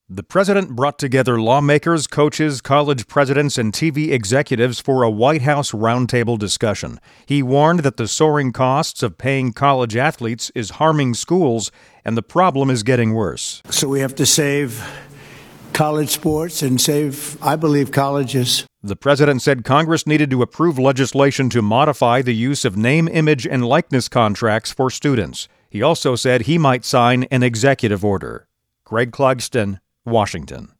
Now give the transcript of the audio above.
The president brought together lawmakers, coaches, college presidents, and TV executives for a White House roundtable discussion. He warned that the soaring costs of paying college athletes is harming schools, and the problem is getting worse. So we have to save college sports and save, I believe, colleges. The president said Congress needed to approve legislation to modify the use of name, image, and likeness contracts for students. He also said he might sign an executive order. Greg Clugston, Washington.